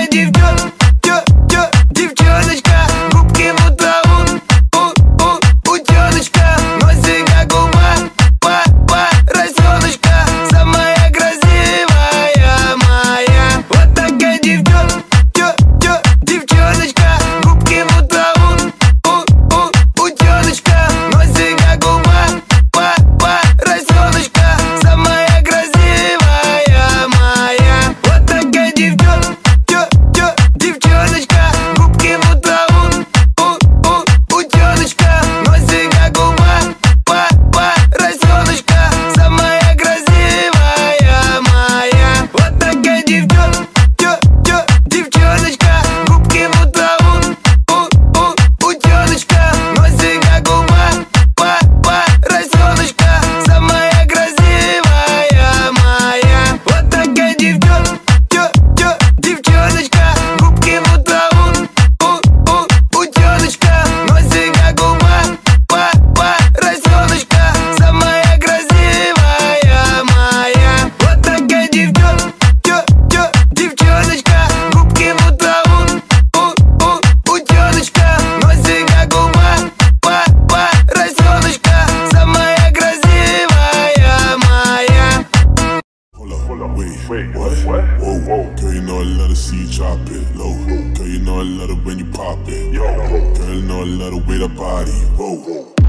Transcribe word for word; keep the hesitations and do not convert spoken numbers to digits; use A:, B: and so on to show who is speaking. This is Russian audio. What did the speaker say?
A: девчон, чё, чё, девчоночка, губки будто у, у, у, утёночка, носик как у па, па, поросёночка, самая красивая моя. Вот такая девчон, чё, чё, девчоночка, губки будто у, у, у, утёночка, носик как у па, па, поросёночка, самая красивая моя. Вот такая девчон, чё, чё, девчоночка, губки будто у, у, у, утёночка, носик как у па, па, поросёночка, самая красивая моя. Вот такая девчон, чё, чё, девчоночка, губки будто у, у, у, утёночка, носик как у па, па, поросёночка, самая красивая моя. Вот такая девчон, чё, чё, девчоночка, губки будто у, у, у, утёночка, носик как у па, па, поросёночка, самая красивая моя. Вот такая девчон, чё, чё, девчоночка, губки будто у, у, у, утёночка, носик как у па, па, поросёночка, самая красивая моя.
B: Hold up, hold up, wait, wait, what? What? Whoa, whoa, girl, you know I love to see you drop it low. Girl, you know I love it when you pop it. Yo, girl, you know I love the way that body. Whoa.